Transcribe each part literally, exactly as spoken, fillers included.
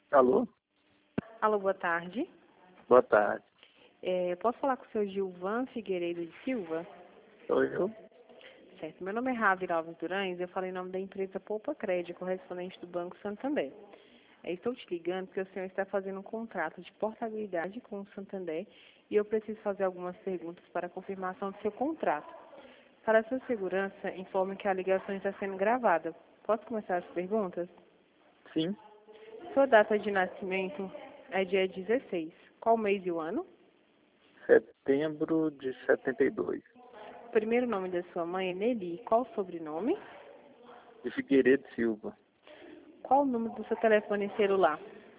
Alô? Alô, boa tarde. Boa tarde. É, posso falar com o senhor Gilvan Figueiredo de Silva? Sou eu? Certo. Meu nome é Ravi Alves Durães, eu falo em nome da empresa Poupa Crédito, correspondente do Banco Santander. É, estou te ligando porque o senhor está fazendo um contrato de portabilidade com o Santander e eu preciso fazer algumas perguntas para a confirmação do seu contrato. Para a sua segurança, informe que a ligação está sendo gravada. Posso começar as perguntas? Sim. Sua data de nascimento é dia dezesseis. Qual mês e o ano? Setembro de setenta e dois. O primeiro nome da sua mãe é Nelly. Qual o sobrenome? De Figueiredo Silva. Qual o número do seu telefone celular?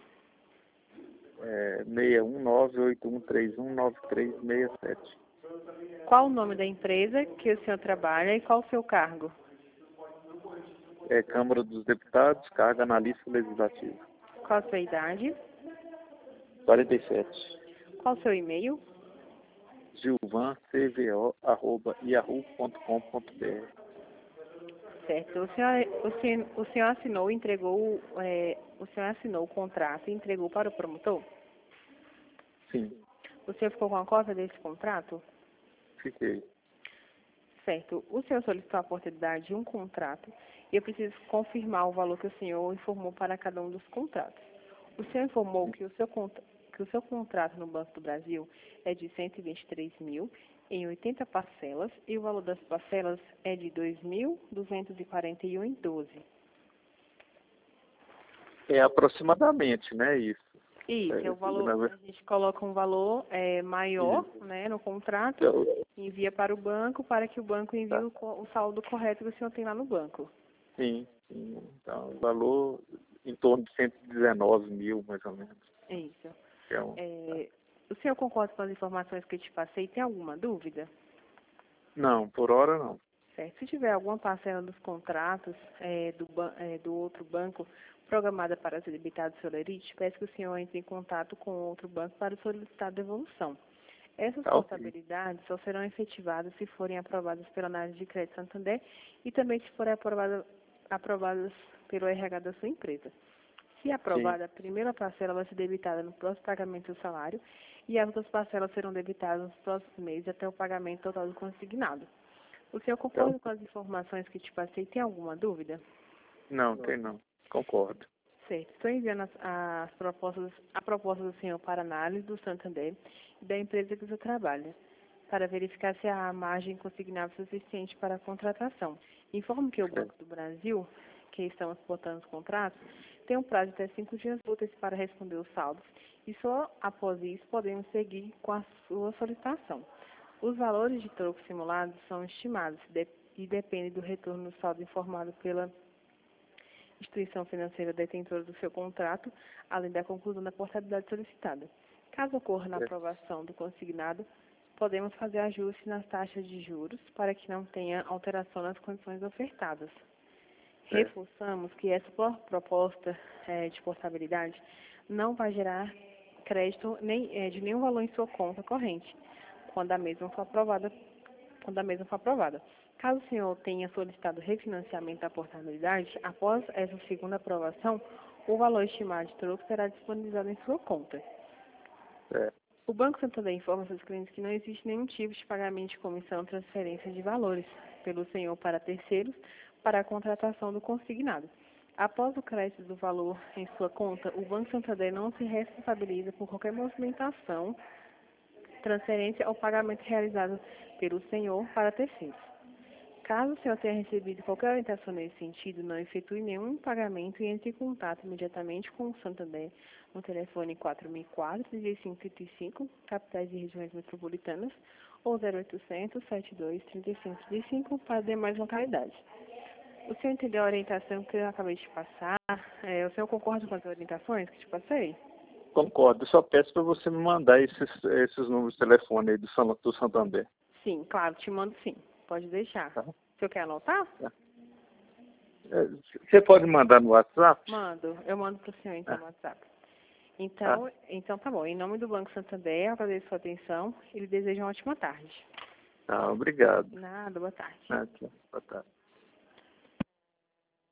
É, seis um nove oito um três um nove três seis sete. Qual o nome da empresa que o senhor trabalha e qual o seu cargo? É, Câmara dos Deputados, cargo analista legislativo. Qual a sua idade? quarenta e sete. Qual o seu e-mail? gilvancvo arroba yahoo ponto com ponto br. Certo. O senhor, o senhor, o senhor assinou e entregou, é, o senhor assinou o contrato e entregou para o promotor? Sim, O senhor ficou com a cópia desse contrato? fiquei. Certo. O senhor solicitou a oportunidade de um contrato e eu preciso confirmar o valor que o senhor informou para cada um dos contratos. O senhor informou que o seu, contra- que o seu contrato no Banco do Brasil é de cento e vinte e três mil em oitenta parcelas e o valor das parcelas é de dois mil duzentos e quarenta e um em doze. É aproximadamente, né, isso. Isso, é o valor, É, a gente coloca um valor é, maior, né, no contrato, então, envia para o banco para que o banco envie tá. o, co- o saldo correto que o senhor tem lá no banco. Sim, sim. Então, o valor em torno de cento e dezenove mil, mais ou menos. É isso. Então, É, o senhor concorda com as informações que eu te passei? Tem alguma dúvida? não, por hora não. Certo. Se tiver alguma parcela dos contratos é, do, ban- é, do outro banco programada para ser debitada do Solerite, peço que o senhor entre em contato com outro banco para solicitar devolução. Essas Tá ok. portabilidades só serão efetivadas se forem aprovadas pela análise de crédito Santander e também se forem aprovada, aprovadas pelo R H da sua empresa. Se Sim, aprovada, a primeira parcela vai ser debitada no próximo pagamento do salário e as outras parcelas serão debitadas nos próximos meses até o pagamento total do consignado. O senhor então, concorda com as informações que te passei? Tem alguma dúvida? não, tem não. Concordo. Certo. Estou enviando as, as propostas, a proposta do senhor para análise do Santander e da empresa que o senhor trabalha, para verificar se a margem consignável é suficiente para a contratação. Informo que o Certo. Banco do Brasil, que estamos botando os contratos, tem um prazo de até cinco dias úteis para responder os saldos e só após isso podemos seguir com a sua solicitação. Os valores de troco simulados são estimados de- e dependem do retorno do saldo informado pela instituição financeira detentora do seu contrato, além da conclusão da portabilidade solicitada. Caso ocorra na Certo. aprovação do consignado, podemos fazer ajustes nas taxas de juros para que não tenha alteração nas condições ofertadas. Certo. Reforçamos que essa pro- proposta eh, de portabilidade não vai gerar crédito nem, eh, de nenhum valor em sua conta corrente, quando a mesma for aprovada quando a mesma for aprovada. Caso o senhor tenha solicitado refinanciamento da portabilidade, após essa segunda aprovação, o valor estimado de troco será disponibilizado em sua conta. Certo. O Banco Santander informa aos seus clientes que não existe nenhum tipo de pagamento de comissão ou transferência de valores pelo senhor para terceiros para a contratação do consignado. Após o crédito do valor em sua conta, o Banco Santander não se responsabiliza por qualquer movimentação, transferência ou pagamento realizado pelo senhor para terceiros. Caso o senhor tenha recebido qualquer orientação nesse sentido, não efetue nenhum pagamento e entre em contato imediatamente com o Santander no telefone quatro mil e quatro, três cinco três cinco, capitais e regiões metropolitanas, ou zero oitocentos, setenta e dois, trinta e cinco, trinta e cinco para demais localidades. O senhor entendeu a orientação que eu acabei de passar? É, o senhor concorda com as orientações que te passei? Concordo. Eu só peço para você me mandar esses, esses números de telefone aí do, San- do Santander. Sim, claro, te mando sim. Pode deixar. Tá? O senhor quer anotar? Tá. É, você pode mandar no WhatsApp? Mando. Eu mando para o senhor então Ah, no WhatsApp. tá. Então, então tá bom. Em nome do Banco Santander, agradeço a sua atenção e lhe desejo uma ótima tarde. Tá, obrigado. Nada, boa tarde. Ah, tá. Boa tarde.